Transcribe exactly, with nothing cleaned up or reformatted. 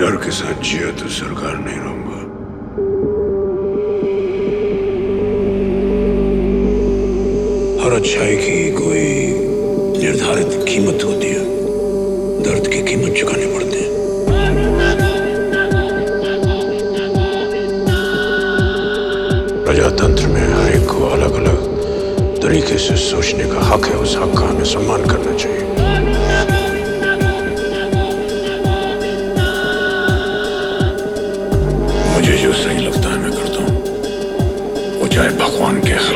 डर के साथ जिया तो सरकार नहीं रहूंगा। हर अच्छाई की कोई निर्धारित कीमत होती है, दर्द की कीमत चुकानी पड़ती है। प्रजातंत्र में हर एक को अलग अलग तरीके से सोचने का हक है, उस हक का हमें सम्मान करना चाहिए। मुझे जो सही लगता है मैं करता हूँ, वो चाहे भगवान के